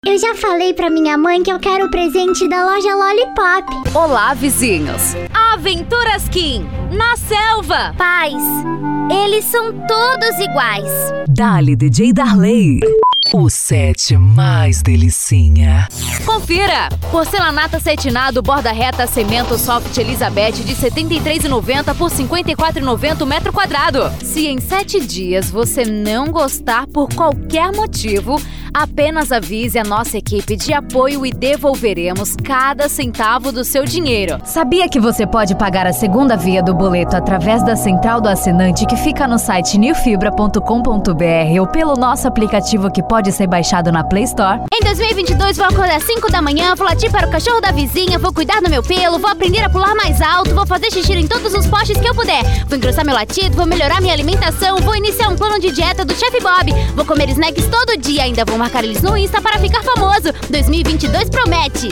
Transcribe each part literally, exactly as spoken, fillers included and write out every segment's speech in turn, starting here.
Eu já falei pra minha mãe que eu quero o presente da loja Lollipop. Olá, vizinhos. Aventuras Kim, na selva. Pais, eles são todos iguais. Dali D J Darley, o set mais delicinha. Confira! Porcelanata cetinado borda reta cimento soft Elizabeth de setenta e três reais e noventa centavos por cinquenta e quatro reais e noventa centavos metro quadrado. Se em sete dias você não gostar por qualquer motivo, apenas avise a nossa equipe de apoio e devolveremos cada centavo do seu dinheiro. Sabia que você pode pagar a segunda via do boleto através da central do assinante que fica no site new fibra ponto com ponto b r ou pelo nosso aplicativo que pode ser baixado na Play Store? Em dois mil e vinte e dois vou acordar às cinco da manhã, vou latir para o cachorro da vizinha, vou cuidar do meu pelo, vou aprender a pular mais alto, vou fazer xixi em todos os postes que eu puder, vou engrossar meu latido, vou melhorar minha alimentação, vou iniciar um plano de dieta do Chef Bob, vou comer snacks todo dia, ainda vou marcar eles no Insta para ficar famoso. dois mil e vinte e dois promete!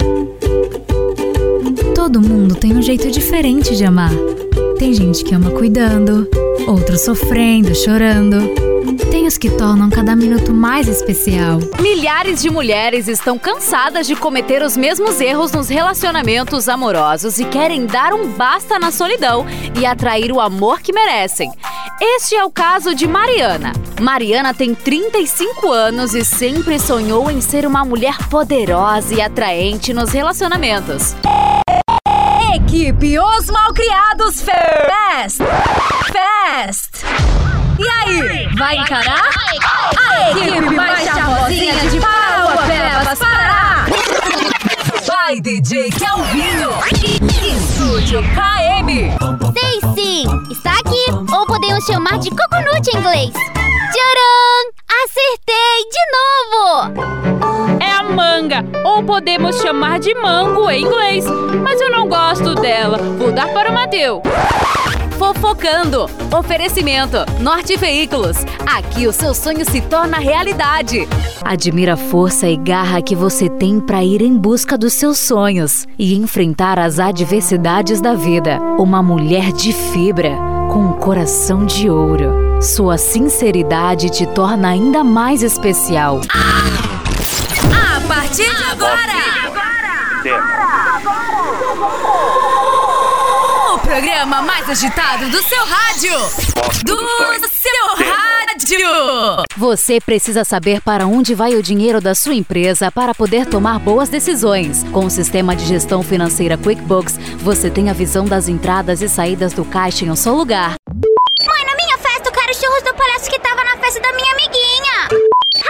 Todo mundo tem um jeito diferente de amar. Tem gente que ama cuidando, outros sofrendo, chorando. Tem os que tornam cada minuto mais especial. Milhares de mulheres estão cansadas de cometer os mesmos erros nos relacionamentos amorosos e querem dar um basta na solidão e atrair o amor que merecem. Este é o caso de Mariana. Mariana tem trinta e cinco anos e sempre sonhou em ser uma mulher poderosa e atraente nos relacionamentos. Equipe Os Malcriados Fest! Fest! E aí, vai encarar? A equipe mais charmosinha de Parauapebas, Pará! Vai D J Kelvinho! Estúdio K M! Sei sim! Está aqui, ou podemos chamar de coconut em inglês. Tcharam! Acertei de novo! É a manga, ou podemos chamar de mango em inglês. Mas eu não gosto dela. Vou dar para o Mateu. Fofocando. Oferecimento Norte Veículos. Aqui o seu sonho se torna realidade. Admira a força e garra que você tem para ir em busca dos seus sonhos e enfrentar as adversidades da vida. Uma mulher de fibra, com um coração de ouro. Sua sinceridade te torna ainda mais especial. A partir de agora! O programa mais agitado do seu rádio! Do seu rádio! Você precisa saber para onde vai o dinheiro da sua empresa para poder tomar boas decisões. Com o sistema de gestão financeira QuickBooks, você tem a visão das entradas e saídas do caixa em um só lugar. Mãe, na minha festa eu quero churros do palhaço que tava na festa da minha amiguinha!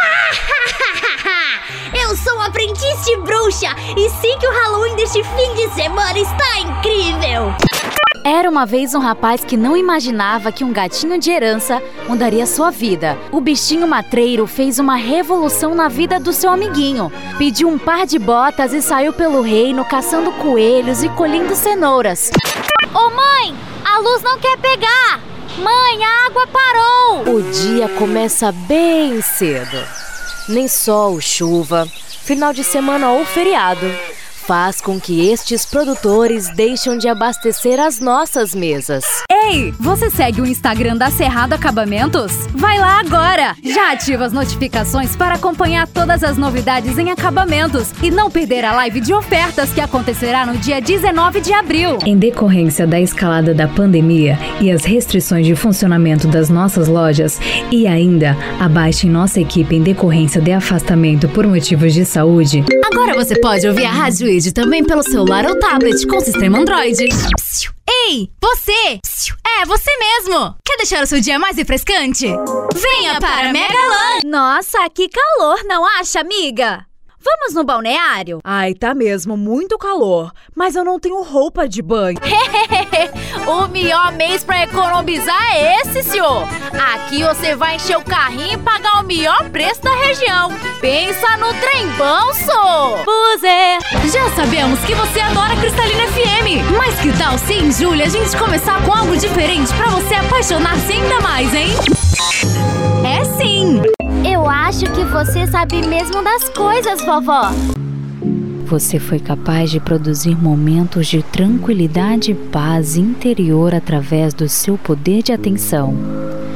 Eu sou um aprendiz de bruxa e sei que o Halloween deste fim de semana está incrível! Era uma vez um rapaz que não imaginava que um gatinho de herança mudaria sua vida. O bichinho matreiro fez uma revolução na vida do seu amiguinho. Pediu um par de botas e saiu pelo reino caçando coelhos e colhendo cenouras. Ô mãe, a luz não quer pegar! Mãe, a água parou! O dia começa bem cedo. Nem sol, chuva, final de semana ou feriado faz com que estes produtores deixem de abastecer as nossas mesas. Ei, você segue o Instagram da Cerrado Acabamentos? Vai lá agora! Já ativa as notificações para acompanhar todas as novidades em acabamentos e não perder a live de ofertas que acontecerá no dia dezenove de abril. Em decorrência da escalada da pandemia e as restrições de funcionamento das nossas lojas e ainda abaixe nossa equipe em decorrência de afastamento por motivos de saúde, agora você pode ouvir a Rádio I D também pelo celular ou tablet com sistema Android. Ei, você! É, você mesmo! Quer deixar o seu dia mais refrescante? Venha para Megalan! Nossa, que calor, não acha, amiga? Vamos no balneário? Ai, tá mesmo, muito calor. Mas eu não tenho roupa de banho. O melhor mês pra economizar é esse, senhor. Aqui você vai encher o carrinho e pagar o melhor preço da região. Pensa no trembão, só! Puser! Já sabemos que você adora Cristalina F M. Mas que tal se em julho a gente começar com algo diferente pra você apaixonar-se ainda mais, hein? É sim! Eu acho que você sabe mesmo das coisas, vovó. Você foi capaz de produzir momentos de tranquilidade e paz interior através do seu poder de atenção.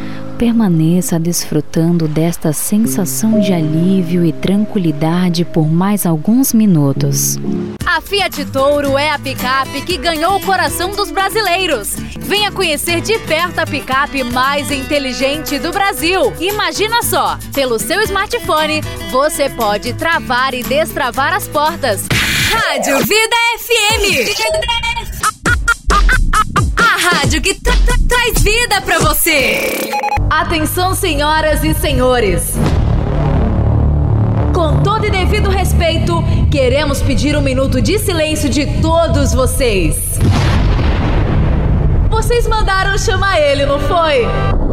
Permaneça desfrutando desta sensação de alívio e tranquilidade por mais alguns minutos. A Fiat Toro é a picape que ganhou o coração dos brasileiros. Venha conhecer de perto a picape mais inteligente do Brasil. Imagina só, pelo seu smartphone, você pode travar e destravar as portas. Rádio Vida F M. A rádio que tra tra traz vida pra você. Atenção, senhoras e senhores. Com todo e devido respeito, queremos pedir um minuto de silêncio de todos vocês. Vocês mandaram chamar ele, não foi?